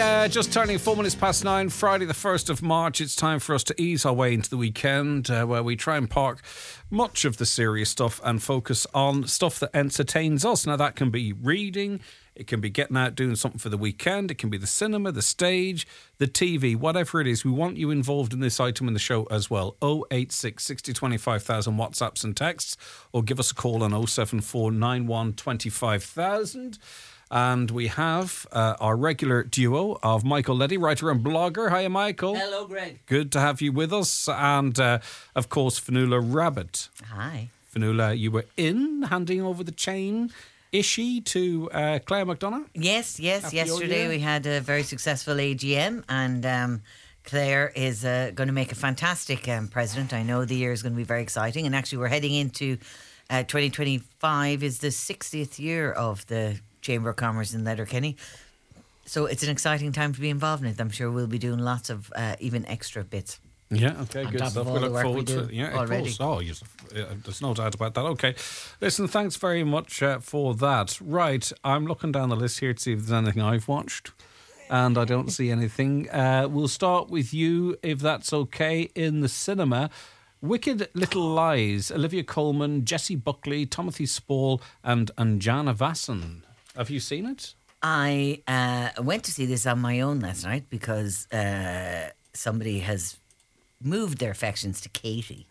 just turning 4 minutes past 9, Friday the 1st of March. It's time for us to ease our way into the weekend where we try and park much of the serious stuff and focus on stuff that entertains us. Now, that can be reading, it can be getting out doing something for the weekend, it can be the cinema, the stage, the TV, whatever it is. We want you involved in this item in the show as well. 086 60 25,000 WhatsApps and texts, or give us a call on 074 91 25,000. And we have our regular duo of Michael Leddy, writer and blogger. Hiya, Michael. Hello, Greg. Good to have you with us. And, of course, Fionnuala Rabbit. Hi. Fionnuala, you were handing over the chain to Claire McDonough? Yes. Yesterday we had a very successful AGM, and Claire is going to make a fantastic president. I know the year is going to be very exciting. And actually, we're heading into 2025 is the 60th year of the Chamber of Commerce in Letterkenny. So it's an exciting time to be involved in it. I'm sure we'll be doing lots of even extra bits. Yeah, okay, On good top stuff. of all We the look work forward we to do it. Yeah, already. of course. Oh, yes, there's no doubt about that. Okay. Listen, thanks very much for that. Right, I'm looking down the list here to see if there's anything I've watched, and I don't see anything. We'll start with you, if that's okay, in the cinema. Wicked Little Lies, Olivia Colman, Jessie Buckley, Timothy Spall, and Anjana Vasan. Have you seen it? I went to see this on my own last night because somebody has moved their affections to Katie.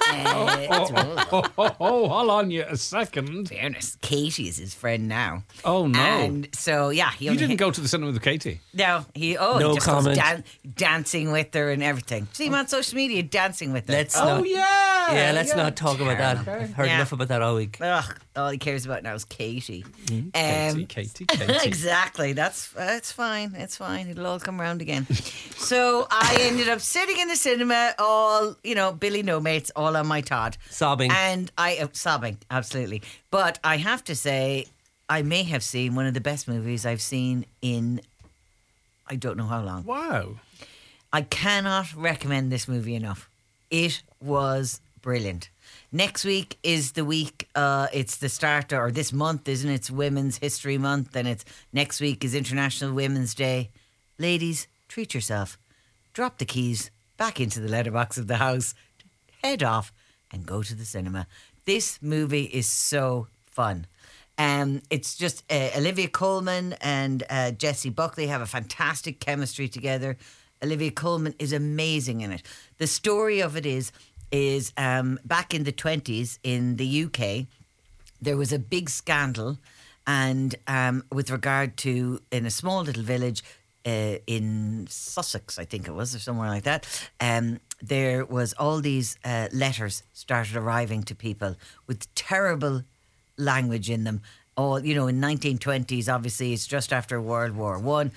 Hold on you a second. Fairness, Katie is his friend now. Oh, no. And so, yeah. You didn't go to the cinema with Katie? No, he No just comment. goes dancing with her and everything. See him on social media dancing with her. Let's Yeah. not talk about that. Okay. I've heard Yeah. enough about that all week. Ugh, all he cares about now is Katie. Katie. Exactly. That's fine. It's fine. It'll all come around again. So I ended up sitting in the cinema, all Billy No Mates, all on my Todd, Sobbing. and sobbing absolutely. But I have to say, I may have seen one of the best movies I've seen in I don't know how long. Wow. I cannot recommend this movie enough. It was brilliant. Next week is the week, it's the start, or this month, isn't it? It's Women's History Month, and next week is International Women's Day. Ladies, treat yourself. Drop the keys back into the letterbox of the house, head off, and go to the cinema. This movie is so fun. It's just Olivia Colman and Jessie Buckley have a fantastic chemistry together. Olivia Colman is amazing in it. The story of it is back in the 20s in the UK, there was a big scandal, and with regard to, in a small little village in Sussex, I think it was, or somewhere like that, there was all these letters started arriving to people with terrible language in them. In 1920s, obviously, it's just after World War One.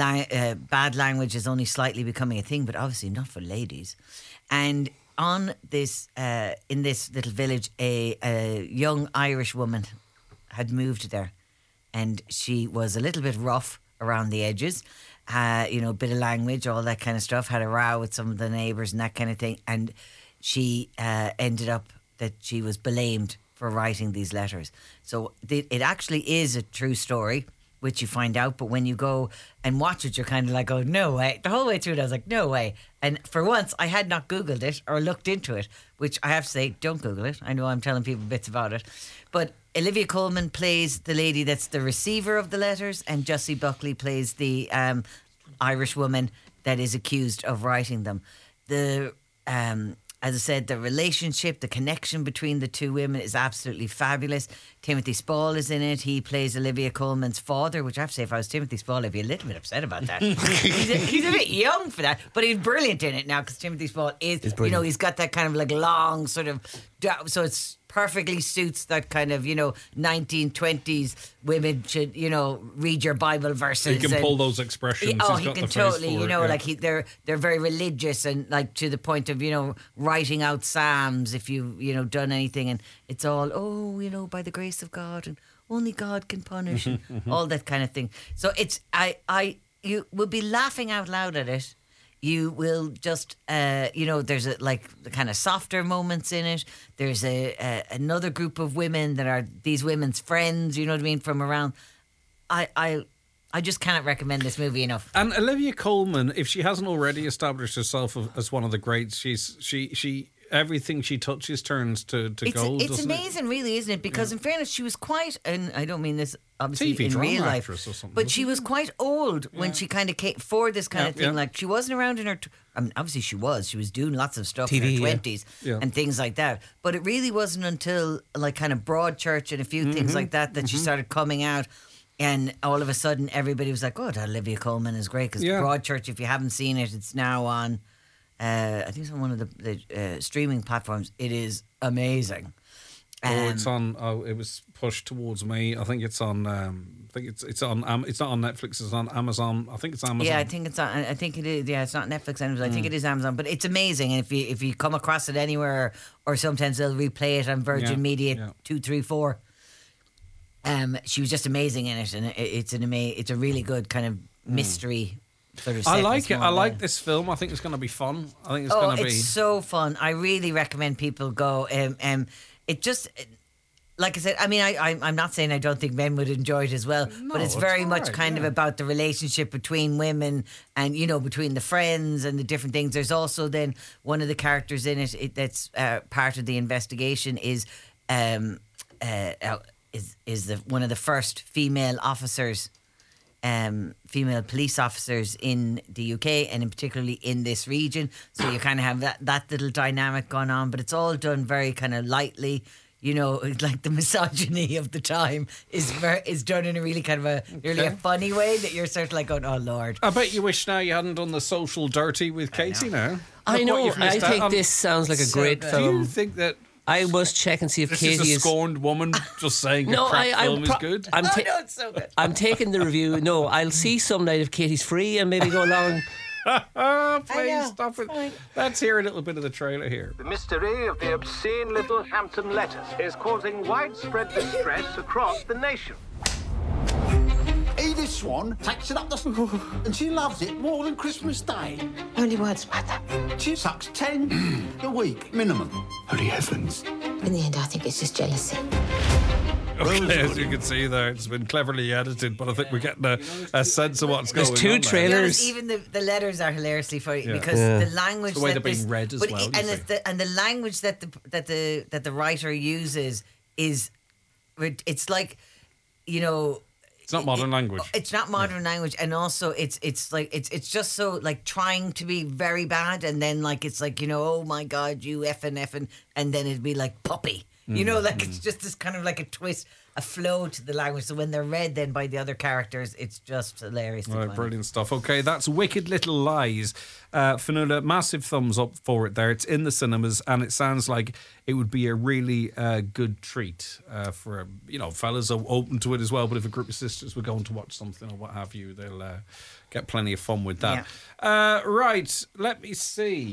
Bad language is only slightly becoming a thing, but obviously not for ladies. And on this, in this little village, a young Irish woman had moved there, and she was a little bit rough around the edges. Bit of language, all that kind of stuff. Had a row with some of the neighbours and that kind of thing, and she ended up that she was blamed for writing these letters. So it actually is a true story, which you find out, but when you go and watch it, you're kind of like, oh, no way. The whole way through it, I was like, no way. And for once, I had not Googled it or looked into it, which I have to say, don't Google it. I know I'm telling people bits about it. But Olivia Colman plays the lady that's the receiver of the letters, and Jessie Buckley plays the Irish woman that is accused of writing them. As I said, the relationship, the connection between the two women is absolutely fabulous. Timothy Spall is in it. He plays Olivia Colman's father, which I have to say, if I was Timothy Spall, I'd be a little bit upset about that. he's a bit young for that, but he's brilliant in it now, because Timothy Spall is he's got that kind of like long sort of, so it's perfectly suits that kind of 1920s women should read your Bible verses. He can pull those expressions. He can totally they're very religious, and like to the point of writing out psalms if you've done anything, and it's all by the grace of God, and only God can punish, and all that kind of thing. So it's you will be laughing out loud at it. You will just, there's the kind of softer moments in it. There's another group of women that are these women's friends, you know what I mean, from around. I I just cannot recommend this movie enough. And Olivia Colman, if she hasn't already established herself as one of the greats, she everything she touches turns to gold. It's amazing, really, isn't it? Because in fairness, she was quite, and I don't mean this obviously TV in drama real life, actress or something, but she was quite old when she kind of came for this kind of thing. Like she wasn't around in her. I mean, obviously she was doing lots of stuff TV, in her 20s and things like that. But it really wasn't until like kind of Broadchurch and a few things like that she started coming out. And all of a sudden, everybody was like, "Oh, that Olivia Colman is great." Because Broadchurch, if you haven't seen it, it's now on. I think it's on one of the streaming platforms. It is amazing. It's on. It was pushed towards me. I think it's on. I think it's on. It's not on Netflix. It's on Amazon. I think it's Amazon. Yeah, I think it's on. I think it is. Yeah, it's not Netflix. I think it is Amazon. But it's amazing. And if you come across it anywhere, or sometimes they'll replay it on Virgin Media 2, 3, 4. She was just amazing in it, and it's a really good kind of mystery. Sort of I like it. I like this film. I think it's going to be fun. I think it's going to be. It's so fun. I really recommend people go. It just, like I said, I mean, I'm not saying I don't think men would enjoy it as well, but it's very much kind of about the relationship between women and, between the friends and the different things. There's also then one of the characters in it that's part of the investigation is one of the first female officers. Female police officers in the UK and in particularly in this region, so you kind of have that little dynamic going on, but it's all done very kind of lightly. Like the misogyny of the time is done in a really kind of a nearly a funny way that you're sort of like going, oh Lord. I bet you wish now you hadn't done the Social Dirty with Katie now. I know. I think this sounds like a great film. Do you think that I must check and see if Katie is... This is a scorned woman just saying a crap film is good? It's so good. I'm taking the review. No, I'll see some night if Katie's free and maybe go along. Please stop it. Let's hear a little bit of the trailer here. The mystery of the obscene little Hampton letters is causing widespread distress across the nation. Edith Swan takes it up the and she loves it more than Christmas Day. Only words, Mother. She sucks 10 a week minimum. Holy heavens. In the end, I think it's just jealousy. Okay, as you can see there, it's been cleverly edited, but I think we're getting a sense of what's going on. There's two trailers. Even the letters are hilariously funny because the language the way they're being read as well. And the language that the writer uses is, it's like, it's not modern language. It's not modern language, and also it's just so like trying to be very bad, and then like it's like oh my God, you effing, and then it'd be like puppy. It's just this kind of like a twist, a flow to the language. So when they're read then by the other characters, it's just hilarious. Right, brilliant stuff. Okay, that's Wicked Little Lies. Fionnuala, massive thumbs up for it there. It's in the cinemas, and it sounds like it would be a really good treat for, fellas are open to it as well. But if a group of sisters were going to watch something or what have you, they'll get plenty of fun with that. Yeah. Right, let me see.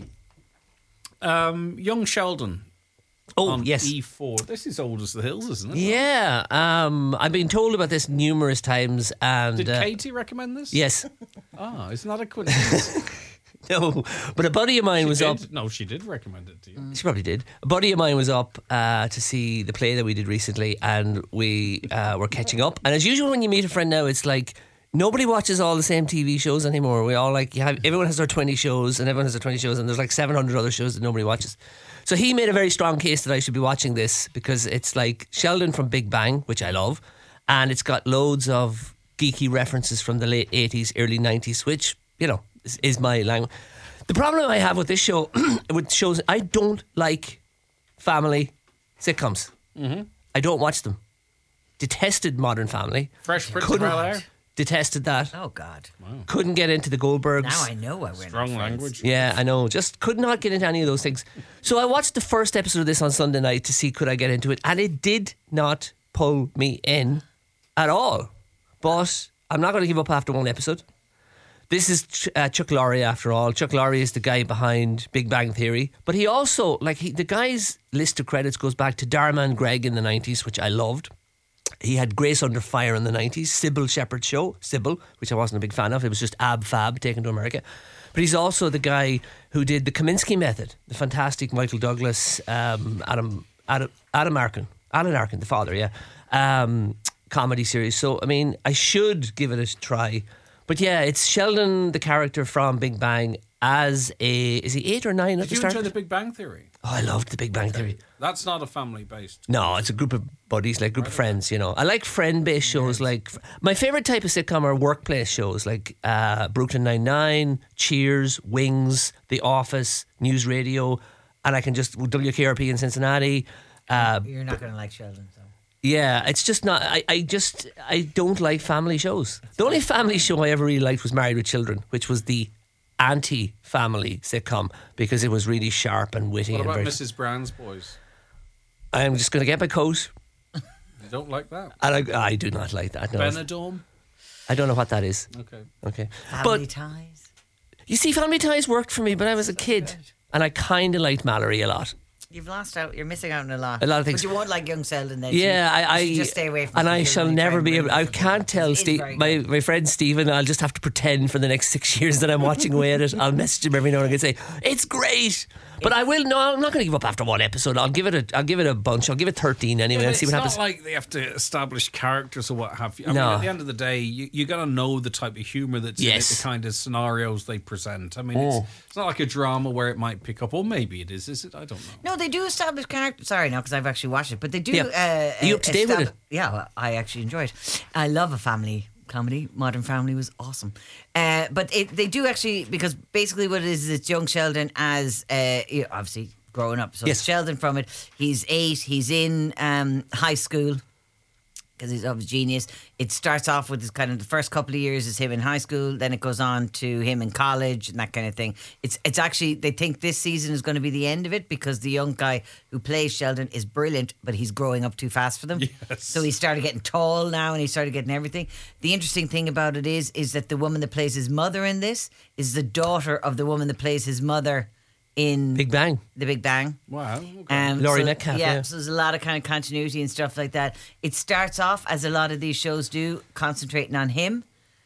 Young Sheldon. Oh, yes. E4. This is old as the hills, isn't it? Yeah. I've been told about this numerous times. And did Katie recommend this? Yes. Isn't that a coincidence? No, but a buddy of mine was up. No, she did recommend it to you. She probably did. A buddy of mine was up to see the play that we did recently, and we were catching up. And as usual, when you meet a friend now, it's like nobody watches all the same TV shows anymore. We all everyone has their 20 shows, and everyone has their 20 shows, and there's like 700 other shows that nobody watches. So he made a very strong case that I should be watching this because it's like Sheldon from Big Bang, which I love, and it's got loads of geeky references from the late 80s, early 90s, which, is my language. The problem I have with this show, with shows, I don't like family sitcoms. Mm-hmm. I don't watch them. Detested Modern Family. Fresh Prince of Bel-Air. Detested that. Oh God! Wow. Couldn't get into the Goldbergs. Now I know why we're strong language. Yeah, I know. Just could not get into any of those things. So I watched the first episode of this on Sunday night to see could I get into it, and it did not pull me in at all. But I'm not going to give up after one episode. This is Chuck Lorre, after all. Chuck Lorre is the guy behind Big Bang Theory, but he also the guy's list of credits goes back to Dharma and Greg in the 90s, which I loved. He had Grace Under Fire in the 90s, Sybil Shepherd's show, Sybil, which I wasn't a big fan of. It was just Ab Fab taken to America. But he's also the guy who did the Kaminsky Method, the fantastic Michael Douglas, Alan Arkin, the father, yeah. comedy series. So, I mean, I should give it a try. But yeah, it's Sheldon, the character from Big Bang, as is he 8 or 9 at Did the you start? enjoy The Big Bang Theory? Oh, I loved the Big Bang Theory. That's not a family-based. No, it's a group of buddies, like a group of friends, you know. I like friend-based shows. Like my favourite type of sitcom are workplace shows like Brooklyn Nine-Nine, Cheers, Wings, The Office, News Radio, and I can just WKRP in Cincinnati. You're not going to like Sheldon, so. Yeah, it's just not. I don't like family shows. The only family show I ever really liked was Married with Children, which was the anti-family sitcom because it was really sharp and witty. What and about very, Mrs. Brown's Boys? I'm just going to get my coat. You don't like that? And I do not like that. No. Benidorm? I don't know what that is. Okay. Family But Ties. you see, Family Ties worked for me when I was a kid, and I kind of liked Mallory a lot. You've lost out. You're missing out on a lot. A lot of things. But you won't like young Sheldon then. Yeah, you should just stay away from and it I until shall we never try and be bring able. it I up. can't tell It is Steve, very my good. friend Stephen. I'll just have to pretend for the next 6 years that I'm watching away at it. I'll message him every now and again and say it's great. But I will. No, I'm not going to give up after one episode. I'll give it a bunch. I'll give it 13 anyway and see what happens. It's not like they have to establish characters or what have you. I No. mean, at the end of the day, you got to know the type of humour that's in it, Yes. the kind of scenarios they present. I mean, it's not like a drama where it might pick up, or maybe it is it? I don't know. No, they do establish characters. Sorry, no, because I've actually watched it. But they do. Yeah. Are you up to date with it? Yeah, well, I actually enjoyed it. I love a family comedy. Modern Family was awesome. But they do actually, because basically what it is it's young Sheldon as, obviously, growing up. So Yes. it's Sheldon from it. He's 8. He's in high school. Because he's a genius. It starts off with his kind of the first couple of years is him in high school, then it goes on to him in college and that kind of thing. It's actually, they think this season is going to be the end of it because the young guy who plays Sheldon is brilliant, but he's growing up too fast for them. Yes. So he started getting tall now and he started getting everything. The interesting thing about it is that the woman that plays his mother in this is the daughter of the woman that plays his mother in Big Bang. The Big Bang. Wow. Okay. Laurie Metcalf, yeah. So there's a lot of kind of continuity and stuff like that. It starts off, as a lot of these shows do, concentrating on him.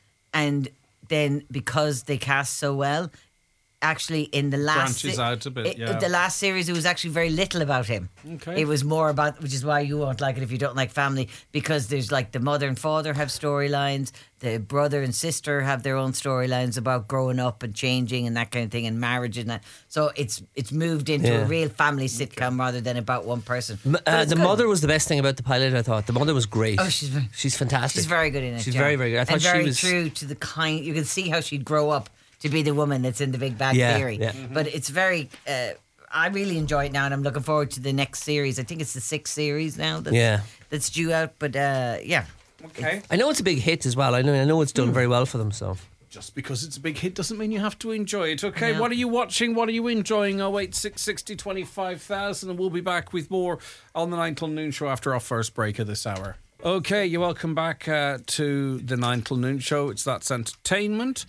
And then because they cast so well, actually in the last... Branches out a bit, yeah. The last series, it was actually very little about him. Okay. It was more about, which is why you won't like it if you don't like family, because there's like the mother and father have storylines, the brother and sister have their own storylines about growing up and changing and that kind of thing, and marriage and that. So it's moved into a real family sitcom rather than about one person. But it's The good. mother was the best thing about the pilot, I thought. The mother was great. Oh, she's fantastic. She's very good in it. She's yeah. very, very good. I thought and she very was true to the kind. You can see how she'd grow up to be the woman that's in The Big Bang Yeah, Theory. yeah. But it's very. I really enjoy it now, and I'm looking forward to the next series. I think it's the 6th series now. That's due out. But yeah. Okay. I know it's a big hit as well. I know it's done very well for them. So Just because it's a big hit doesn't mean you have to enjoy it. Okay, No. what are you watching? What are you enjoying? 086 60 25,000, and we'll be back with more on the 9 till noon show after our first break of this hour. Okay, you're welcome back to the 9 till noon show. It's That's Entertainment,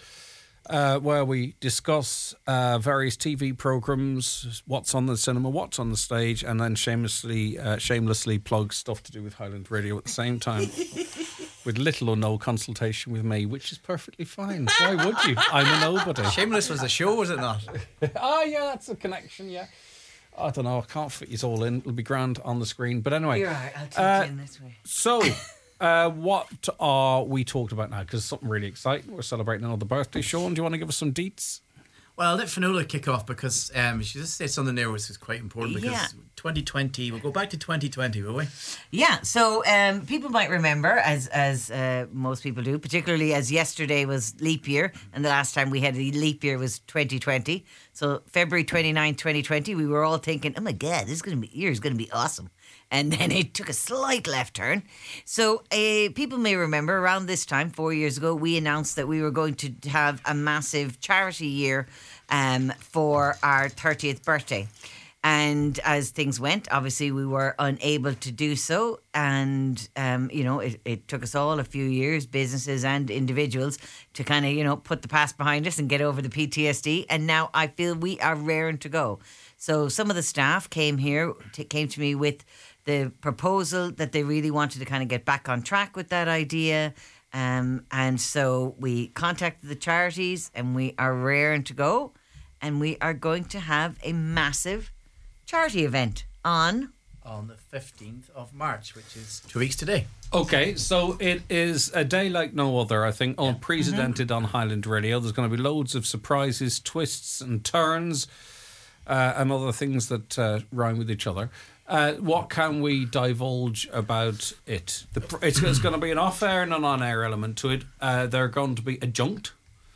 where we discuss various TV programmes, what's on the cinema, what's on the stage, and then shamelessly plug stuff to do with Highland Radio at the same time. With little or no consultation with me, which is perfectly fine. Why would you? I'm a nobody. Shameless was a show, was it not? Oh, yeah, that's a connection, yeah. I don't know, I can't fit you all in. It'll be grand on the screen. But anyway. You're all right. I'll take you in this way. So, what are we talking about now? Because it's something really exciting. We're celebrating another birthday. Sean, do you want to give us some deets? Well, I'll let Fionnuala kick off because she just said something there which is quite important because Yeah. 2020, we'll go back to 2020, will we? Yeah, so people might remember, as most people do, particularly as yesterday was leap year, and the last time we had a leap year was 2020. So February 29, 2020, we were all thinking, oh my God, this year is going to be awesome. And then it took a slight left turn. So people may remember around this time, 4 years ago, we announced that we were going to have a massive charity year for our 30th birthday. And as things went, obviously we were unable to do so. And, it took us all a few years, businesses and individuals, to kind of, put the past behind us and get over the PTSD. And now I feel we are raring to go. So some of the staff came to me with the proposal that they really wanted to kind of get back on track with that idea. And so we contacted the charities and we are raring to go. And we are going to have a massive charity event on on the 15th of March, which is 2 weeks today. Okay, so it is a day like no other, I think, unprecedented on Highland Radio. There's going to be loads of surprises, twists and turns, and other things that rhyme with each other. What can we divulge about it? It's going to be an off-air and an on-air element to it. They're going to be adjunct.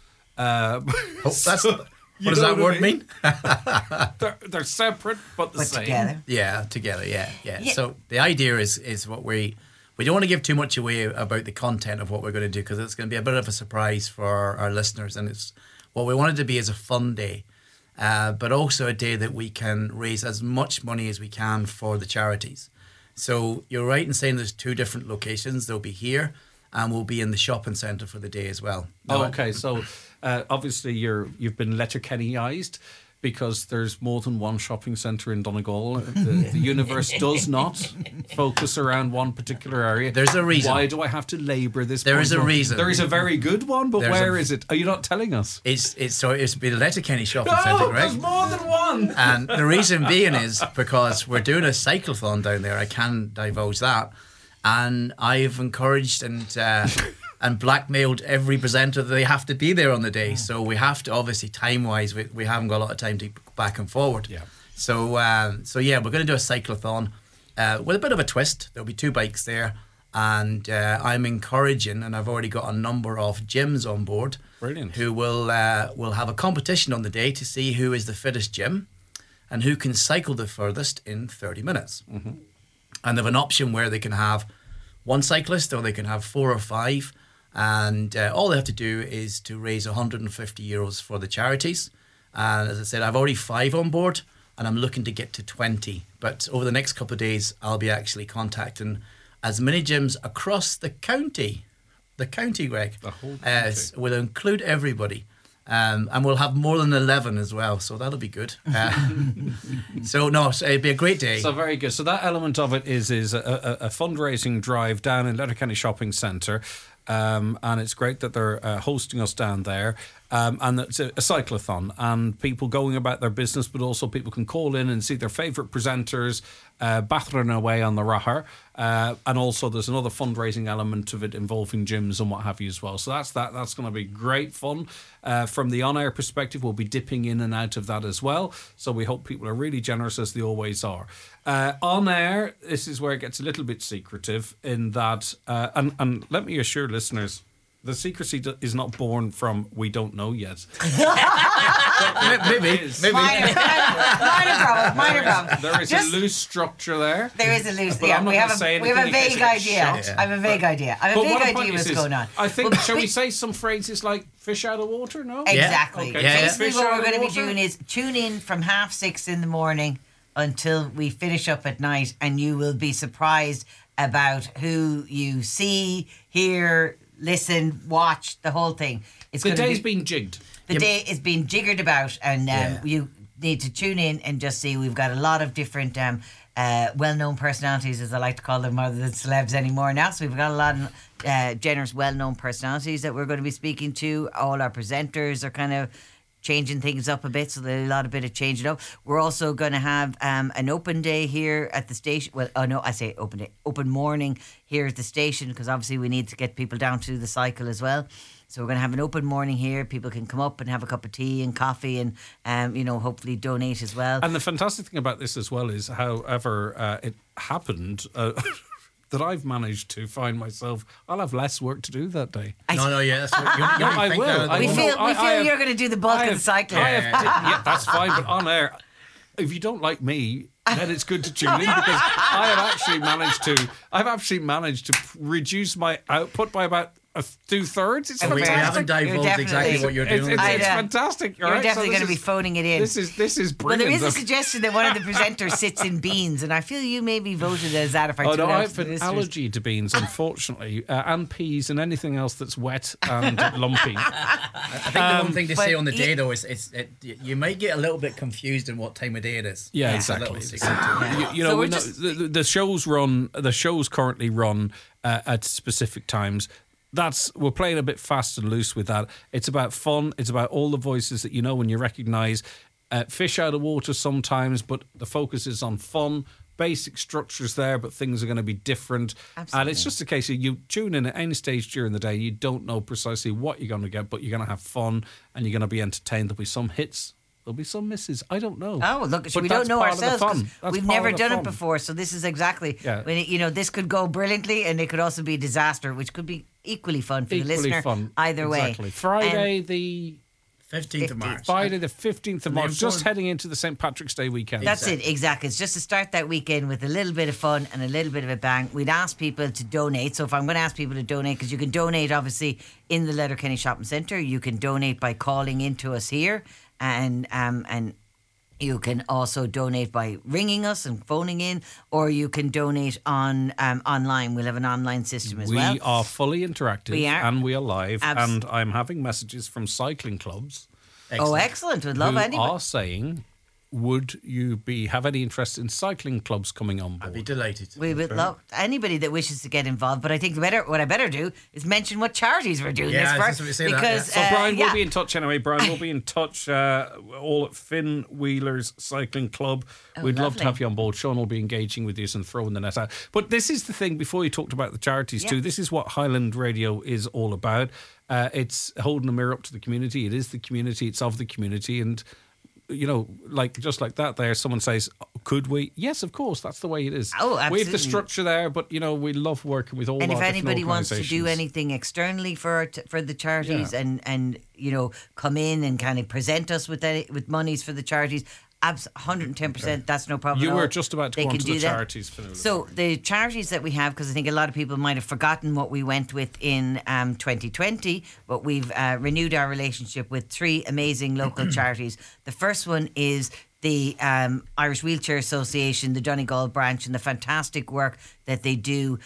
What does that word mean? They're separate but the same. Together. Yeah, together. Yeah. So the idea is what we don't want to give too much away about the content of what we're going to do, because it's going to be a bit of a surprise for our listeners, and it's what we wanted to be is a fun day, but also a day that we can raise as much money as we can for the charities. So you're right in saying there's 2 different locations. They'll be here, and we'll be in the shopping centre for the day as well. Okay, so obviously you've been Letterkenny-ized because there's more than one shopping centre in Donegal. The universe does not focus around one particular area. There's a reason. Why do I have to labour this? There is a reason. There is a very good one, but where is it? Are you not telling us? It's been a Letterkenny shopping No, centre, right? there's more than one. And the reason being is because we're doing a cyclothon down there. I can divulge that. And I've encouraged and blackmailed every presenter that they have to be there on the day. So we have to, obviously, time-wise, we haven't got a lot of time to go back and forward. Yeah. So we're going to do a cyclothon with a bit of a twist. There'll be 2 bikes there. And I'm encouraging, and I've already got a number of gyms on board. Brilliant. Who will have a competition on the day to see who is the fittest gym and who can cycle the furthest in 30 minutes. Mm-hmm. And they have an option where they can have 1 cyclist or they can have 4 or 5. And all they have to do is to raise €150 for the charities. And as I said, I've already 5 on board and I'm looking to get to 20. But over the next couple of days, I'll be actually contacting as many gyms across the county. The county, Greg. The whole county. Will include everybody. And we'll have more than 11 as well, so that'll be good. So it'd be a great day. So very good. So that element of it is a fundraising drive down in Letterkenny Shopping Centre. And it's great that they're hosting us down there. And it's a cyclothon and people going about their business, but also people can call in and see their favourite presenters battering away on the Rahar. And also there's another fundraising element of it involving gyms and what have you as well. So that's going to be great fun. From the on-air perspective, we'll be dipping in and out of that as well. So we hope people are really generous, as they always are. On air, this is where it gets a little bit secretive in that, and let me assure listeners, the secrecy is not born from we don't know yet. Maybe. Minor problem. There is a loose structure there. There is a loose. But Yeah, I'm not we have gonna say a vague idea. shot. I have a vague idea. I have a But what vague I'm idea what's is, going on. I think, But shall we say some phrases like fish out of water? No? Exactly. Okay. Yeah. Basically, Fish what out we're of going to be water? doing is tune in from 6:30 in the morning until we finish up at night, and you will be surprised about who you see, hear, listen, watch, the whole thing. The day's been jigged. The day is being jiggered about, and you need to tune in and just see. We've got a lot of different well-known personalities, as I like to call them, rather than celebs anymore now. So we've got a lot of generous, well-known personalities that we're going to be speaking to. All our presenters are kind of changing things up a bit, so there's a bit of changing up. We're also going to have an open day here at the station. Well, I say open day, open morning here at the station, because obviously we need to get people down to the cycle as well. So we're going to have an open morning here. People can come up and have a cup of tea and coffee and, hopefully donate as well. And the fantastic thing about this as well is, however it happened, that I've managed to find myself, I'll have less work to do that day. That's what I will. We feel you're going to do the bulk of the cycling. Yeah, that's fine. But on air, if you don't like me, then it's good to tune in, because I've actually managed to reduce my output by about 2/3. It's we fantastic. haven't divulged exactly what you're doing. It's fantastic. You're definitely going to be phoning it in. This is Well, brilliant. there is a suggestion that one of the presenters sits in beans, and I feel you may be voted as that if I tune no, out I have to the an listeners. allergy to beans, unfortunately, and peas and anything else that's wet and lumpy. I think the one thing to say on the day, though, is you might get a little bit confused in what time of day it is. Yeah, It's a exactly. little secret. You know, the shows currently run at specific times. We're playing a bit fast and loose with that. It's about fun. It's about all the voices that you know and you recognise. Fish out of water sometimes, but the focus is on fun, basic structure's there, but things are going to be different. Absolutely. And it's just a case of you tune in at any stage during the day. You don't know precisely what you're going to get, but you're going to have fun and you're going to be entertained. There'll be some hits. There'll be some misses. I don't know. Oh, look, But we don't that's know part of the ourselves fun. because That's we've part never of the done it fun. before. So this is exactly Yeah. when this could go brilliantly and it could also be a disaster, which could be equally fun for the listener. Fun. Either way. Exactly. Friday the 15th of March. Friday the 15th of And March, the just important- heading into the St. Patrick's Day weekend. That's it, exactly. It's just to start that weekend with a little bit of fun and a little bit of a bang. We'd ask people to donate. So if I'm going to ask people to donate, because you can donate obviously in the Letterkenny Shopping Centre, you can donate by calling into us here, and you can also donate by ringing us and phoning in, or you can donate on online. We'll have an online system as well. We are fully interactive We are. and we are live. Abs- And I'm having messages from cycling clubs Oh, excellent. We'd love who anyone. are saying, would you have any interest in cycling clubs coming on board? I'd be delighted. We would love anybody that wishes to get involved, but I think what I better do is mention what charities we're doing Yeah, this I for. was just about to say that, Because yeah. So Brian yeah. will be in touch anyway. Brian will be in touch all at Finn Wheelers Cycling Club. We'd love to lovely. have you on board. Sean will be engaging with you and throwing the net out. But this is the thing, before you talked about the charities Yeah. too, this is what Highland Radio is all about. It's holding a mirror up to the community. It is the community. It's of the community. And you know, just like that there, someone says, could we? Yes, of course, that's the way it is. Oh, We have the absolutely. structure there, but, you know, we love working with all And our if different anybody wants to do organisations. anything externally for the charities Yeah. and you know come in and kind of present us with monies for the charities, 110%, that's no problem You at all. were just about to They go on can to the do that. charities, Fionnuala. So the charities that we have, because I think a lot of people might have forgotten what we went with in 2020, but we've renewed our relationship with 3 amazing local charities. The first one is the Irish Wheelchair Association, the Donegal branch, and the fantastic work that they do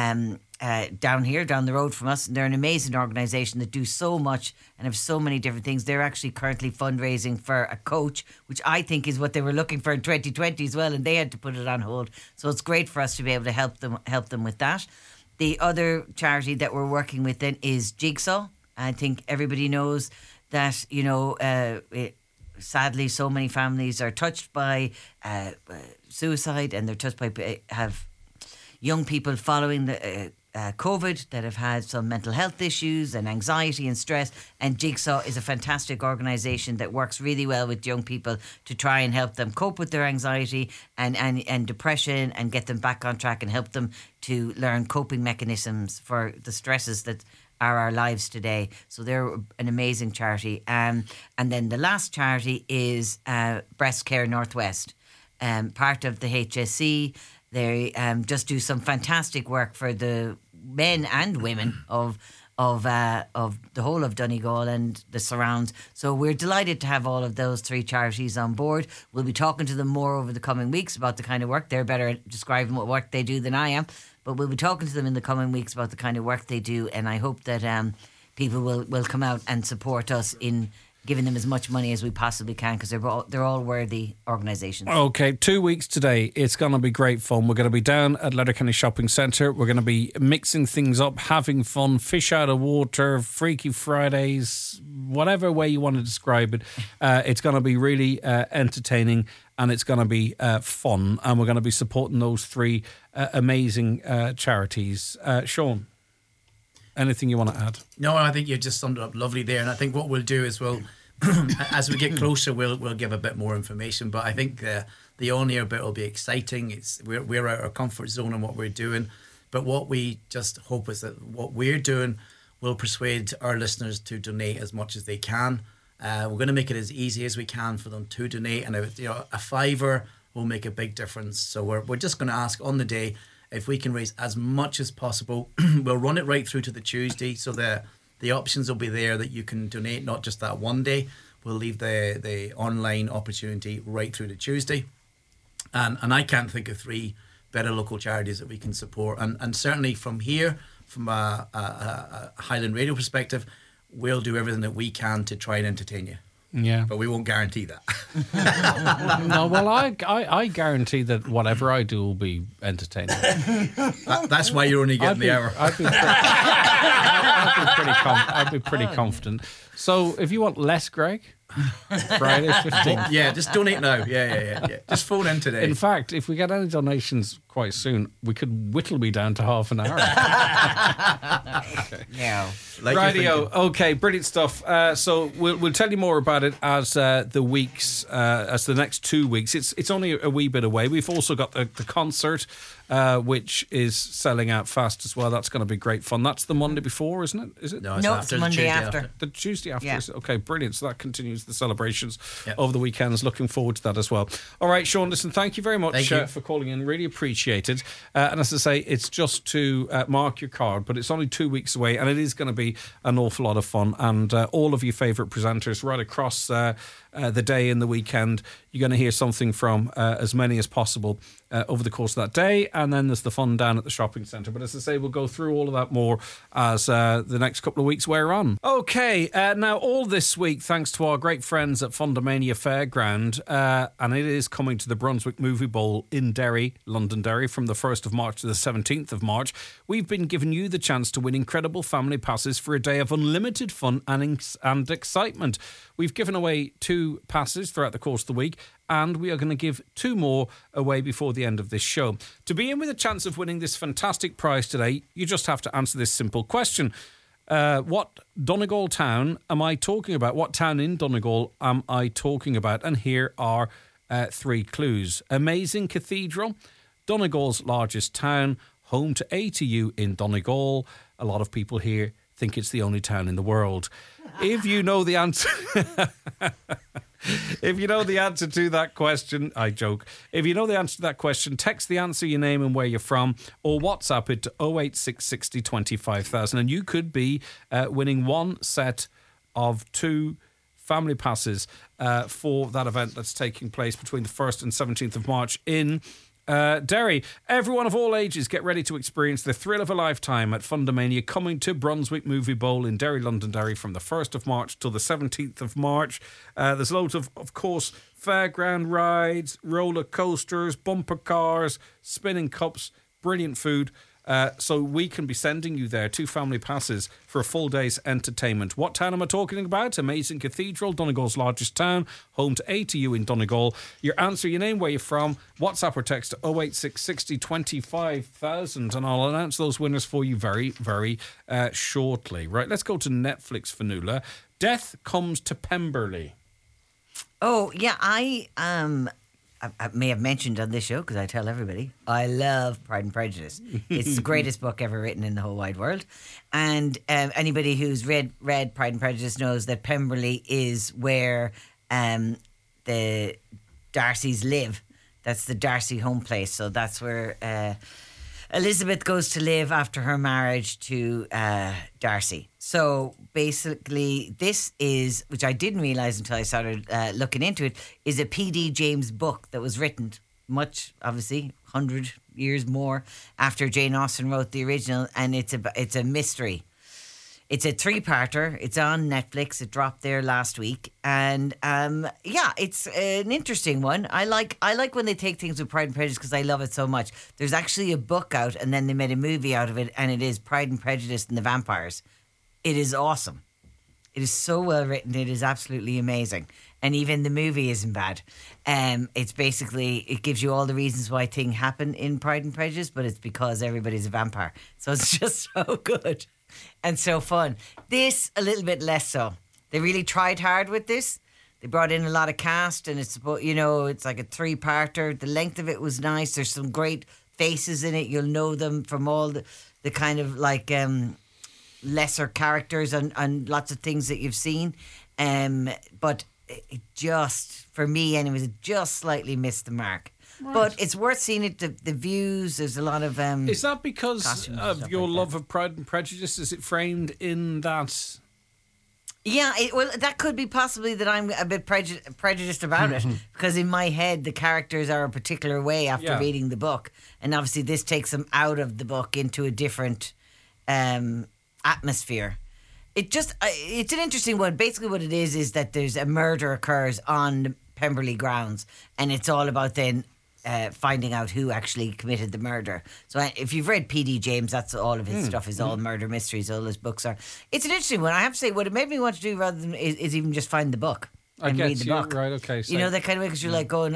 down the road from us. And they're an amazing organisation that do so much and have so many different things. They're actually currently fundraising for a coach, which I think is what they were looking for in 2020 as well, and they had to put it on hold. So it's great for us to be able to help them with that. The other charity that we're working with then is Jigsaw. I think everybody knows that, you know, sadly, so many families are touched by suicide, and they're touched by have young people following the COVID that have had some mental health issues and anxiety and stress. And Jigsaw is a fantastic organisation that works really well with young people to try and help them cope with their anxiety and depression, and get them back on track and help them to learn coping mechanisms for the stresses that are our lives today. So they're an amazing charity. And then the last charity is Breast Care Northwest, part of the HSE. They just do some fantastic work for the men and women of the whole of Donegal and the surrounds. So we're delighted to have all of those 3 charities on board. We'll be talking to them more over the coming weeks about the kind of work. They're better at describing what work they do than I am. But we'll be talking to them in the coming weeks about the kind of work they do. And I hope that people will come out and support us in giving them as much money as we possibly can, because they're all worthy organisations. Okay, 2 weeks today. It's going to be great fun. We're going to be down at Letterkenny Shopping Centre. We're going to be mixing things up, having fun, fish out of water, Freaky Fridays, whatever way you want to describe it. It's going to be really entertaining, and it's going to be fun. And we're going to be supporting those 3 amazing charities. Sean, anything you want to add? No, I think you just summed it up lovely there. And I think what we'll do is as we get closer, we'll give a bit more information. But I think the on-air bit will be exciting. We're out of our comfort zone in what we're doing. But what we just hope is that what we're doing will persuade our listeners to donate as much as they can. We're going to make it as easy as we can for them to donate. And a $5 will make a big difference. So we're just going to ask on the day, if we can raise as much as possible. We'll run it right through to the Tuesday, so the options will be there that you can donate, not just that one day. We'll leave the online opportunity right through to Tuesday. And I can't think of 3 better local charities that we can support. And certainly from here, from a Highland Radio perspective, we'll do everything that we can to try and entertain you. Yeah. But we won't guarantee that. No, well, I guarantee that whatever I do will be entertaining. That's why you're only getting the hour. I'd be pretty confident. So if you want less Greg, Friday 15th. Yeah, just donate now. Yeah. Just phone in today. In fact, if we get any donations quite soon, we could whittle me down to half an hour. No. Like you're Radio. thinking. Okay, brilliant stuff. So we'll tell you more about it as the weeks, as the next 2 weeks. It's only a wee bit away. We've also got the concert, which is selling out fast as well. That's going to be great fun. That's the Monday before, isn't it? Is it? No, it's No, after it's the Monday Tuesday after. The Tuesday after. Yeah. Is it? Okay, brilliant. So that continues the celebrations Yep. over the weekends. Looking forward to that as well. All right, Sean, listen, thank you very much Thank you. for calling in. Really appreciate it. And as I say, it's just to mark your card, but it's only 2 weeks away, and it is going to be an awful lot of fun. And all of your favourite presenters right across the day and the weekend, you're going to hear something from as many as possible over the course of that day. And then there's the fun down at the shopping centre. But as I say, we'll go through all of that more as the next couple of weeks wear on. Okay, now all this week, thanks to our great friends at Fundamania Fairground, and it is coming to the Brunswick Movie Bowl in Derry, Londonderry, from the 1st of March to the 17th of March. We've been giving you the chance to win incredible family passes for a day of unlimited fun and excitement. We've given away 2 passes throughout the course of the week, and we are going to give 2 more away before the end of this show. To be in with a chance of winning this fantastic prize today, you just have to answer this simple question. What Donegal town am I talking about? What town in Donegal am I talking about? And here are 3 clues. Amazing Cathedral, Donegal's largest town, home to ATU in Donegal. A lot of people here think it's the only town in the world. If you know the answer... If you know the answer to that question, I joke. If you know the answer to that question, text the answer, your name and where you're from, or WhatsApp it to 08660 25,000, and you could be winning 1 set of 2 family passes for that event that's taking place between the 1st and 17th of March in Derry. Everyone of all ages, get ready to experience the thrill of a lifetime at Fundamania, coming to Brunswick Movie Bowl in Derry, Londonderry, from the 1st of March till the 17th of March. There's loads of course, fairground rides, roller coasters, bumper cars, spinning cups, brilliant food. So we can be sending you there 2 family passes for a full day's entertainment. What town am I talking about? Amazing Cathedral, Donegal's largest town, home to ATU in Donegal. Your answer, your name, where you're from, WhatsApp or text to 08660 25,000, and I'll announce those winners for you very, very shortly. Right, let's go to Netflix, Fanula. Death Comes to Pemberley. Oh, yeah, I may have mentioned on this show, because I tell everybody, I love Pride and Prejudice. It's the greatest book ever written in the whole wide world. And anybody who's read Pride and Prejudice knows that Pemberley is where the Darcys live. That's the Darcy home place. So that's where Elizabeth goes to live after her marriage to Darcy. So basically, this is, which I didn't realise until I started looking into it, is a P.D. James book that was written much, obviously, 100 years more after Jane Austen wrote the original, and it's a mystery. It's a 3-parter. It's on Netflix. It dropped there last week, and it's an interesting one. I like when they take things with Pride and Prejudice because I love it so much. There's actually a book out, and then they made a movie out of it, and it is Pride and Prejudice and the Vampires. It is awesome. It is so well written. It is absolutely amazing. And even the movie isn't bad. It's basically, it gives you all the reasons why things happen in Pride and Prejudice, but it's because everybody's a vampire. So it's just so good and so fun. This, a little bit less so. They really tried hard with this. They brought in a lot of cast, and it's like a 3-parter. The length of it was nice. There's some great faces in it. You'll know them from all the kind of like... lesser characters and lots of things that you've seen, but it just, for me anyways, it just slightly missed the mark. Right. But it's worth seeing it. The views, there's a lot of is that because of your love of Pride and Prejudice? Is it framed in that? Yeah, well, that could be possibly that I'm a bit prejudiced about it, because in my head the characters are a particular way after reading the book, and obviously this takes them out of the book into a different atmosphere. It's an interesting one. Basically what it is that there's a murder occurs on Pemberley grounds, and it's all about then finding out who actually committed the murder. So if you've read P.D. James, that's all of his stuff is all murder mysteries. All his books are. It's an interesting one. I have to say, what it made me want to do rather than is even just find the book. and get read the you. book. Right, okay, so- You know, that kind of way, because you're like going,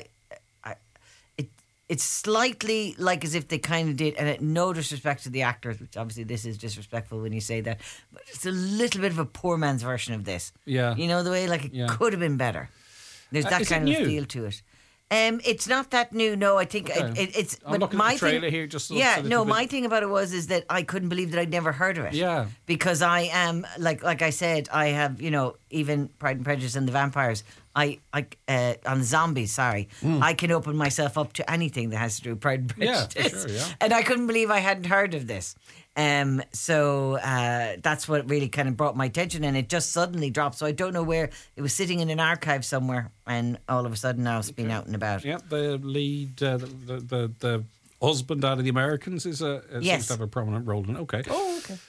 it's slightly like as if they kind of did, and no disrespect to the actors, which obviously this is disrespectful when you say that, but it's a little bit of a poor man's version of this. Yeah. You know, the way, like, it Yeah. could have been better. There's that is it kind of new? feel to it. It's not that new, no. I think Okay. it's. I'm but looking at my the trailer thing, here, just looks yeah, a little no. bit- My thing about it was that I couldn't believe that I'd never heard of it. Yeah. because I am like I said, I have, you know, even Pride and Prejudice and the vampires. I on the zombies. Sorry, I can open myself up to anything that has to do with Pride and Yeah, Prejudice. for sure, yeah. And I couldn't believe I hadn't heard of this. So that's what really kind of brought my attention, and it just suddenly dropped. So I don't know where it was, sitting in an archive somewhere, and all of a sudden now it's been out and about. Yeah, the lead, the husband out of the Americans seems Yes. to have a prominent role in it. Okay. Oh, okay.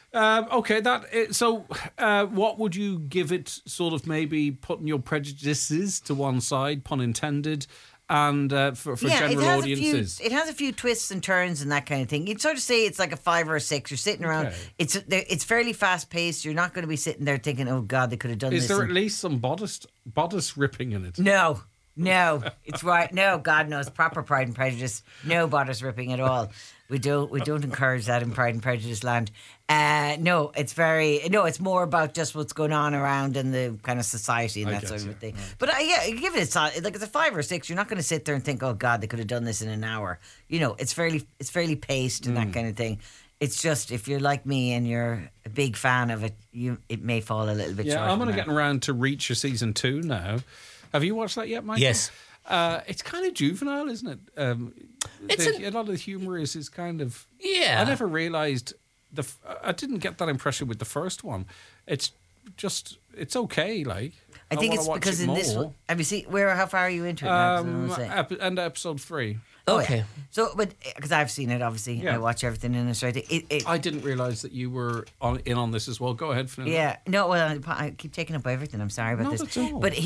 So, what would you give it? Sort of maybe putting your prejudices to one side, pun intended, and for general audiences. It has a few twists and turns and that kind of thing. You'd sort of say it's like a 5 or a 6. You're sitting around. Okay. It's fairly fast paced. You're not going to be sitting there thinking, "Oh God, they could have done Is this." there and- at least some bodice ripping in it? No, it's right. No, God knows, proper Pride and Prejudice. No bodice ripping at all. We don't encourage that in Pride and Prejudice land. No, it's more about just what's going on around in the kind of society and I that get sort you, of thing. But give it a solid, like it's a 5 or 6. You're not going to sit there and think, "Oh God, they could have done this in an hour." You know, it's fairly paced and that kind of thing. It's just, if you're like me and you're a big fan of it, it may fall a little bit short. Yeah, I'm from only that. getting around to Reacher season 2 now. Have you watched that yet, Michael? Yes. It's kind of juvenile, isn't it? A lot of the humour is kind of. Yeah. I never realised I didn't get that impression with the first one. It's just, it's okay. Like, I think wanna it's watch because it in this more. one, have you seen how far are you into it? now? 'Cause I don't wanna say. End of episode 3. Oh, Okay. yeah. So, but because I've seen it, obviously, Yeah. I watch everything in Australia. I didn't realise that you were in on this as well. Go ahead, Fionnuala. Yeah, no, well, I keep taking up everything. I'm sorry about No, this. that's all. But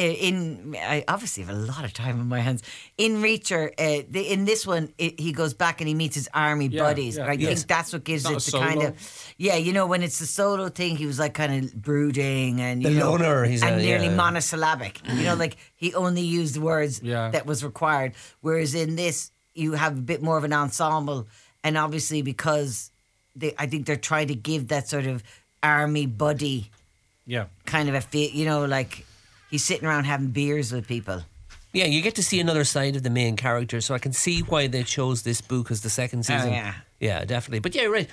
I obviously have a lot of time on my hands. In Reacher, in this one, he goes back and he meets his army Yeah, buddies. yeah. I Yes. think that's what gives Not it a the kind solo. of, you know, when it's the solo thing, he was like kind of brooding and The loner, he's and a- nearly yeah. monosyllabic. You know, like he only used the words Yeah. that was required. Whereas in this, you have a bit more of an ensemble, and obviously because I think they're trying to give that sort of army buddy Yeah. kind of a feel, you know, like he's sitting around having beers with people. Yeah, you get to see another side of the main character, so I can see why they chose this book as the second season. yeah. Yeah, definitely. But yeah, right.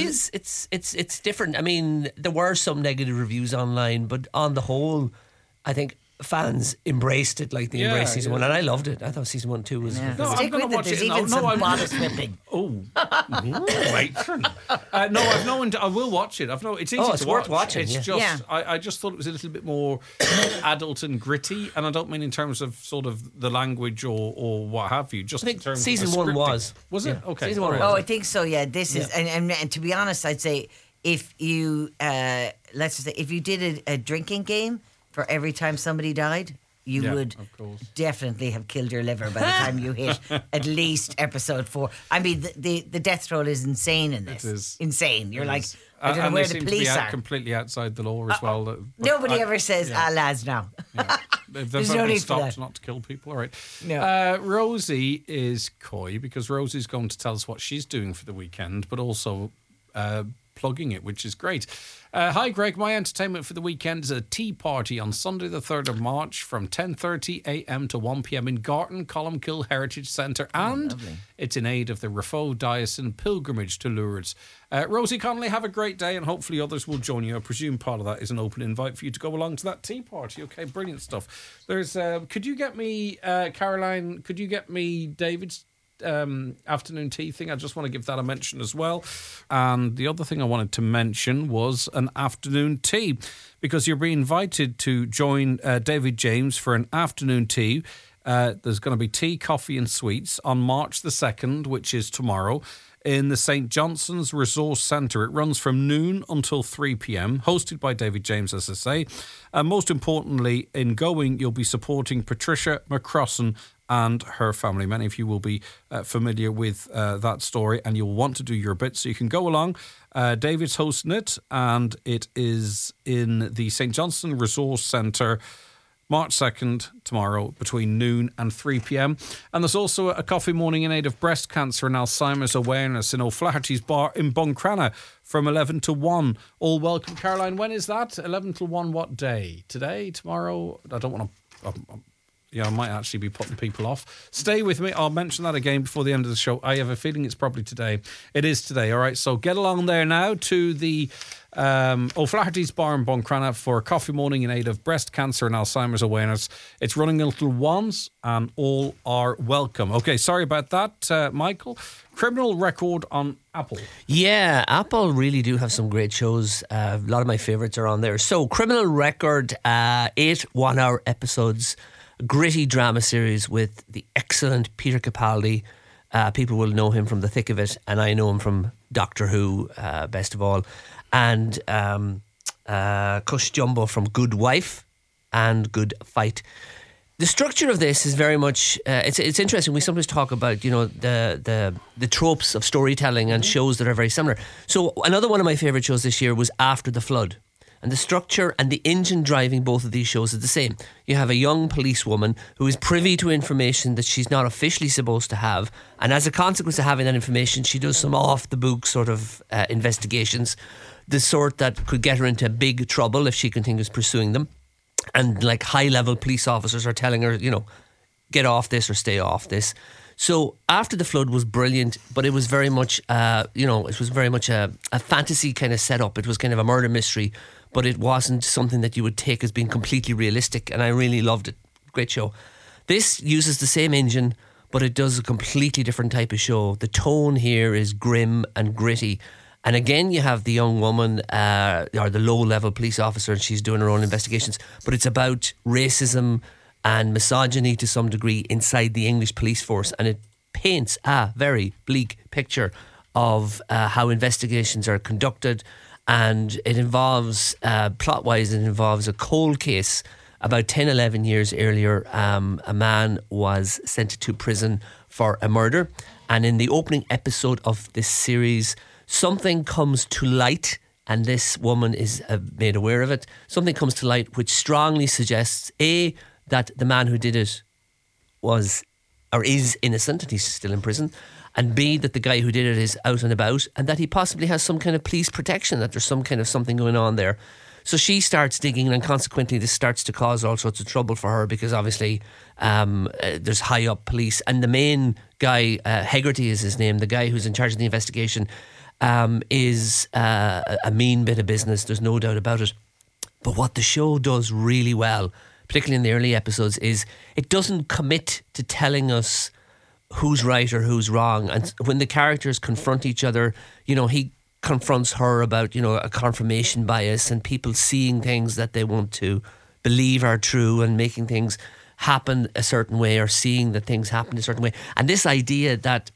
It's different. I mean, there were some negative reviews online, but on the whole, I think fans embraced it like they Yeah, embraced season yeah. 1, and I loved it. I thought season 1 and 2 was. Yeah. No, I'm Stick gonna with it. watch There's it. even No, some I'm- bodice whipping. Oh, matron. No, I've no. I will watch it. It's easy it's to worth watch. watching, It's yeah. just. Yeah. I just thought it was a little bit more adult and gritty, and I don't mean in terms of sort of the language or what have you. Just I think in terms season of the 1 scripting. was. Was it? Yeah. Okay. Season 1 all right. was. Oh, I think so. Yeah, this is, and to be honest, I'd say if you let's just say if you did a drinking game for every time somebody died, you Yeah, would of course. definitely have killed your liver by the time you hit at least episode 4. I mean, the death roll is insane in this. It is. Insane. You're like, Yes. I don't know and where they the seem to be police are. completely outside the law as well. But Nobody I- ever says, yeah. lads, now. They've There's no been need for stopped that. not to kill people. All right. No. Rosie is coy because Rosie's going to tell us what she's doing for the weekend, but also plugging it, which is great. Hi, Greg. My entertainment for the weekend is a tea party on Sunday, the 3rd of March from 10:30 a.m. to 1 p.m. in Garton Columkill Heritage Centre, and it's in aid of the Raphoe Diocesan pilgrimage to Lourdes. Rosie Connolly, have a great day, and hopefully others will join you. I presume part of that is an open invite for you to go along to that tea party. Okay, brilliant stuff. There's, could you get me, Caroline, could you get me David's afternoon tea thing? I just want to give that a mention as well. And the other thing I wanted to mention was an afternoon tea, because you're being invited to join David James for an afternoon tea. There's going to be tea, coffee and sweets on March the 2nd, which is tomorrow, in the St. Johnson's Resource Centre. It runs from noon until 3 p.m, hosted by David James, as I say. And most importantly, in going, you'll be supporting Patricia McCrossan and her family. Many of you will be familiar with that story, and you'll want to do your bit, so you can go along. David's hosting it, and it is in the St. Johnston Resource Centre March 2nd, tomorrow, between noon and 3 p.m. And there's also a coffee morning in aid of breast cancer and Alzheimer's awareness in O'Flaherty's Bar in Buncrana from 11 to 1. All welcome. Caroline, when is that? 11 to 1 what day? Today? Tomorrow? I don't want to... I might actually be putting people off. Stay with me. I'll mention that again before the end of the show. I have a feeling it's probably today. It is today, all right? So get along there now to the O'Flaherty's Bar in Buncrana for a coffee morning in aid of breast cancer and Alzheimer's awareness. It's running until 1 and all are welcome. Okay, sorry about that, Michael. Criminal Record on Apple. Yeah, Apple really do have some great shows. A lot of my favourites are on there. So, Criminal Record, 8 one-hour episodes, gritty drama series with the excellent Peter Capaldi. People will know him from The Thick of It, and I know him from Doctor Who, best of all. And Cush Jumbo from Good Wife and Good Fight. The structure of this is very much it's interesting. We sometimes talk about the tropes of storytelling and shows that are very similar. So another one of my favourite shows this year was After the Flood. And the structure and the engine driving both of these shows is the same. You have a young policewoman who is privy to information that she's not officially supposed to have. And as a consequence of having that information, she does some off-the-book sort of investigations, the sort that could get her into big trouble if she continues pursuing them. And like high-level police officers are telling her, get off this or stay off this. So After the Flood was brilliant, but it was very much, it was very much a fantasy kind of setup. It was kind of a murder mystery, but it wasn't something that you would take as being completely realistic, and I really loved it. Great show. This uses the same engine, but it does a completely different type of show. The tone here is grim and gritty. And again, you have the young woman, or the low-level police officer, and she's doing her own investigations. But it's about racism and misogyny to some degree inside the English police force. And it paints a very bleak picture of how investigations are conducted. And it involves, plot-wise, it involves a cold case. About 10, 11 years earlier, a man was sent to prison for a murder. And in the opening episode of this series, something comes to light, and this woman is made aware of it. Something comes to light which strongly suggests, A, that the man who did it was or is innocent and he's still in prison, and B, that the guy who did it is out and about, and that he possibly has some kind of police protection, that there's some kind of something going on there. So she starts digging, and consequently this starts to cause all sorts of trouble for her, because obviously there's high up police, and the main guy, Hegarty is his name, the guy who's in charge of the investigation, is a mean bit of business, there's no doubt about it. But what the show does really well, particularly in the early episodes, is it doesn't commit to telling us who's right or who's wrong. And when the characters confront each other, he confronts her about, a confirmation bias and people seeing things that they want to believe are true and making things happen a certain way, or seeing that things happen a certain way. And this idea that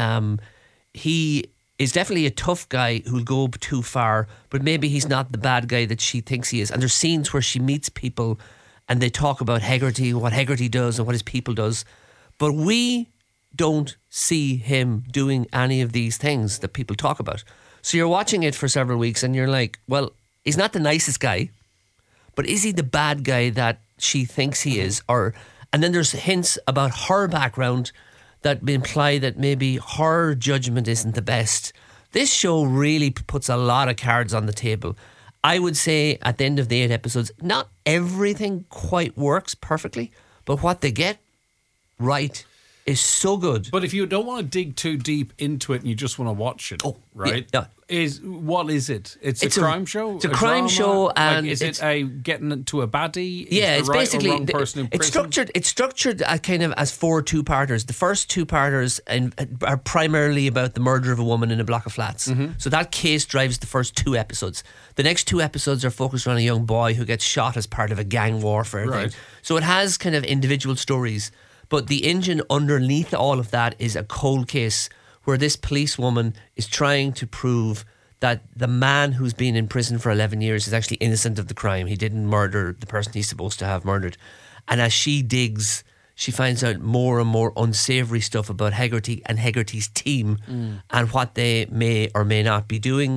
he is definitely a tough guy who'll go too far, but maybe he's not the bad guy that she thinks he is. And there's scenes where she meets people and they talk about Hegarty, what Hegarty does and what his people does. But we don't see him doing any of these things that people talk about. So you're watching it for several weeks and you're like, well, he's not the nicest guy, but is he the bad guy that she thinks he is? And then there's hints about her background that imply that maybe her judgment isn't the best. This show really puts a lot of cards on the table. I would say at the end of the 8 episodes, not everything quite works perfectly, but what they get right is so good. But if you don't want to dig too deep into it and you just want to watch it, right? Yeah. What is it? It's a crime show? It's a crime show, and is it getting into a baddie? Yeah, it's basically wrong person in prison? It's structured kind of as 4 two-parters. The first 2 parters are primarily about the murder of a woman in a block of flats. Mm-hmm. So that case drives the first 2 episodes. The next 2 episodes are focused on a young boy who gets shot as part of a gang warfare thing. So it has kind of individual stories. But the engine underneath all of that is a cold case where this policewoman is trying to prove that the man who's been in prison for 11 years is actually innocent of the crime. He didn't murder the person he's supposed to have murdered. And as she digs, she finds out more and more unsavoury stuff about Hegarty and Hegarty's team and what they may or may not be doing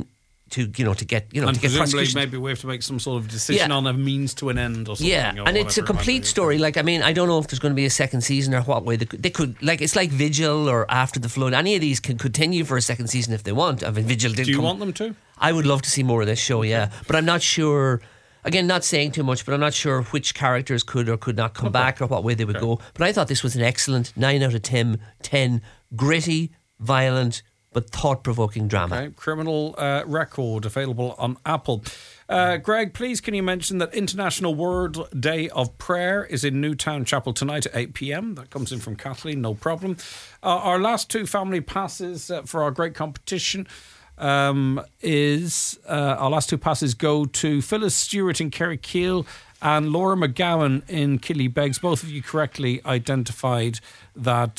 to get And to get presumably prosecution. maybe we have to make some sort of decision Yeah. on a means to an end or something. Yeah, or and it's a whatever it might complete be. story. Like, I mean, I don't know if there's going to be a second season or what way they could. Like, it's like Vigil or After the Flood. Any of these can continue for a second season if they want. I mean, Vigil did. Do you want them to? I would love to see more of this show. Yeah, but I'm not sure. Again, not saying too much, but I'm not sure which characters could or could not come back or what way they would go. But I thought this was an excellent 9 out of 10, gritty, violent, but thought-provoking drama. Okay. Criminal Record, available on Apple. Greg, please can you mention that International World Day of Prayer is in Newtown Chapel tonight at 8 p.m. That comes in from Kathleen, no problem. Our last two family passes for our great competition our last two passes go to Phyllis Stewart in Kerrykiel and Laura McGowan in Killybegs. Both of you correctly identified that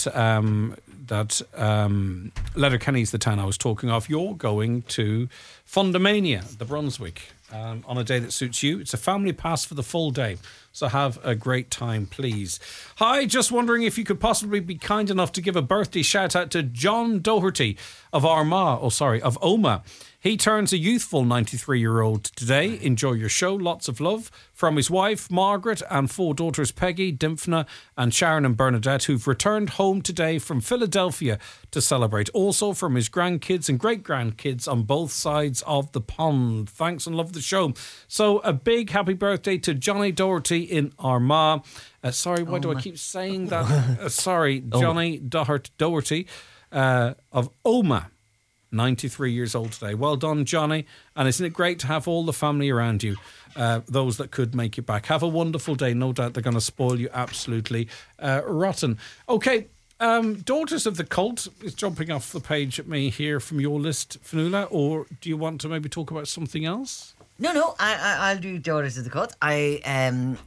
Letterkenny's the town I was talking of. You're going to Fundamania, the Brunswick, on a day that suits you. It's a family pass for the full day, so have a great time, please. Hi, just wondering if you could possibly be kind enough to give a birthday shout out to John Doherty of Omagh. He turns a youthful 93-year-old today. Enjoy your show. Lots of love from his wife, Margaret, and 4 daughters, Peggy, Dymphna, and Sharon and Bernadette, who've returned home today from Philadelphia to celebrate. Also from his grandkids and great-grandkids on both sides of the pond. Thanks and love the show. So a big happy birthday to Johnny Doherty in Armagh. Why do I keep saying that? Johnny Doherty of Omagh. 93 years old today. Well done, Johnny. And isn't it great to have all the family around you, those that could make it back. Have a wonderful day. No doubt they're going to spoil you absolutely rotten. Okay, Daughters of the Cult is jumping off the page at me here from your list, Fionnuala, or do you want to maybe talk about something else? No, I'll do Daughters of the Cult. I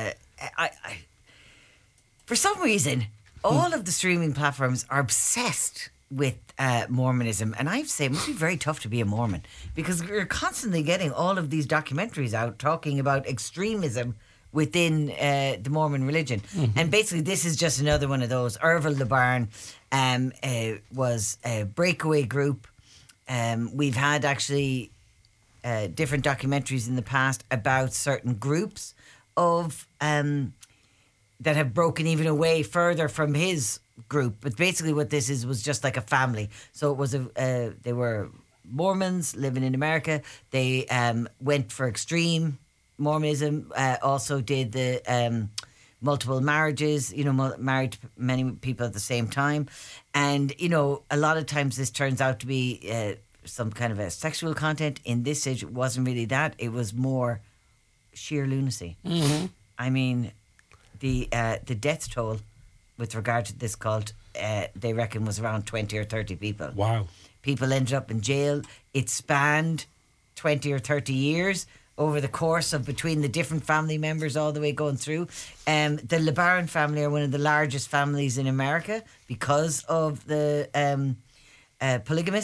for some reason, all of the streaming platforms are obsessed with Mormonism, and I have to say it must be very tough to be a Mormon because you're constantly getting all of these documentaries out talking about extremism within the Mormon religion. And basically this is just another one of those. Ervil LeBarn was a breakaway group. We've had actually different documentaries in the past about certain groups of that have broken even away further from his group, but basically what this was just like a family. So it was they were Mormons living in America. They went for extreme Mormonism, also did the multiple marriages, married many people at the same time. And a lot of times this turns out to be some kind of a sexual content. In this stage it wasn't really that, it was more sheer lunacy. I mean, the death toll with regard to this cult, they reckon was around 20 or 30 people. Wow. People ended up in jail. It spanned 20 or 30 years over the course of between the different family members all the way going through. The LeBaron family are one of the largest families in America because of the polygamy.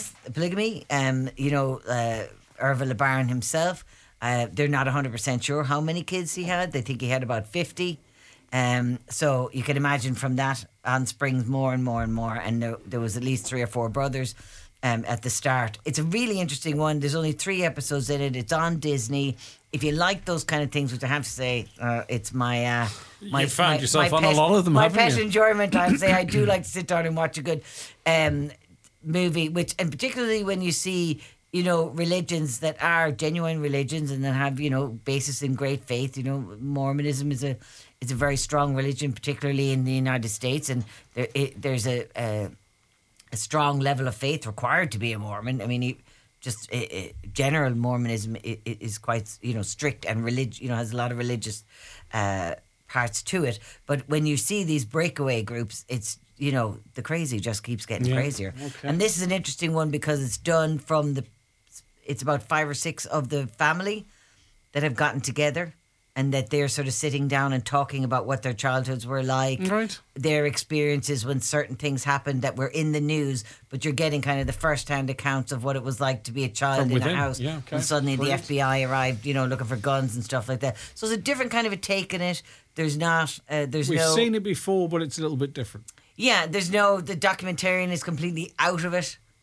Ervil LeBaron himself, they're not 100% sure how many kids he had. They think he had about 50. So you can imagine from that on springs more and more and more, and there was at least 3 or 4 brothers at the start. It's a really interesting one. There's only 3 episodes in it. It's on Disney. If you like those kind of things, which I have to say, it's my you found yourself my on a lot of them, my haven't pet you? enjoyment. I have to say, I do like to sit down and watch a good movie, and particularly when you see religions that are genuine religions and that have basis in great faith. Mormonism is a very strong religion, particularly in the United States, and there's a strong level of faith required to be a Mormon. I mean, general Mormonism is quite strict and has a lot of religious parts to it. But when you see these breakaway groups, it's the crazy just keeps getting crazier. Okay. And this is an interesting one because it's done from it's about 5 or 6 of the family that have gotten together, and that they're sort of sitting down and talking about what their childhoods were like, Right. their experiences when certain things happened that were in the news, but you're getting kind of the first-hand accounts of what it was like to be a child From in within. a house. Yeah, okay. And suddenly Brilliant. the FBI arrived, looking for guns and stuff like that. So it's a different kind of a take on it. There's not, We've seen it before, but it's a little bit different. yeah, the documentarian is completely out of it.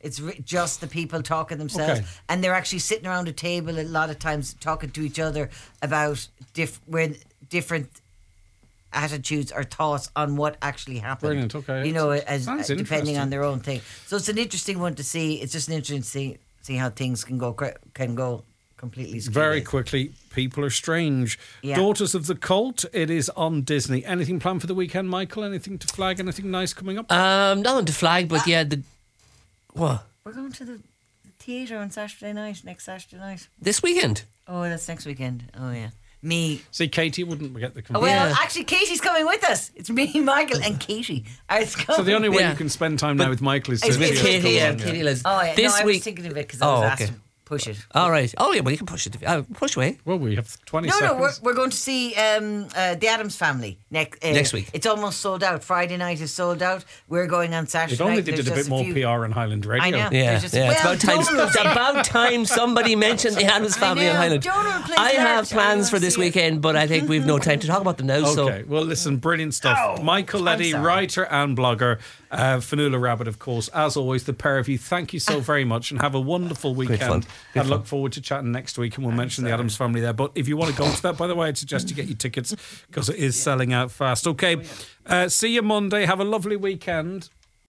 It's just the people talking themselves, and they're actually sitting around a table a lot of times talking to each other about different attitudes or thoughts on what actually happened. Brilliant. Okay, you know, sounds depending interesting. on their own thing. So it's an interesting one to see. It's just an interesting see how things can go completely. Very skewed. quickly, People Are Strange. Yeah. Daughters of the Cult. It is on Disney. Anything planned for the weekend, Michael? Anything to flag? Anything nice coming up? Nothing to flag, but what? We're going to the theatre on Saturday night. Next Saturday night. This weekend? Oh, that's next weekend. Oh yeah. Me. See, Katie wouldn't get the Oh, well, actually, Katie's coming with us. It's me, Michael, and Katie. So the only way you can spend time now with Michael is to It's video Katie, call yeah, on, Katie Liz. Oh, yeah. This I week. was thinking of it because I was asked to push it. All right. Oh, yeah, well, you can push it. Push away. Well, we have 20 No, seconds. we're going to see The Addams Family Next week. It's almost sold out. Friday night is sold out. We're going on Saturday If only night. they There's did a just bit more few- PR on Highland Radio. I know. Yeah, There's just- it's well, about time. Donald- It's about time somebody mentioned the Addams Family I on know, Highland. Donald plays I have Archie. I plans wanna for this see it. weekend, but I think we've no time to talk about them now. Okay, well, listen, brilliant stuff. Michael Leddy, sorry. writer and blogger, Fanula Rabbit, of course. As always, the pair of you, thank you so very much and have a wonderful weekend. fun. Good I fun. look forward to chatting next week, and we'll mention the Addams Family there. But if you want to go to that, by the way, I'd suggest you get your tickets because it is selling out fast. Okay, see you Monday. Have a lovely weekend.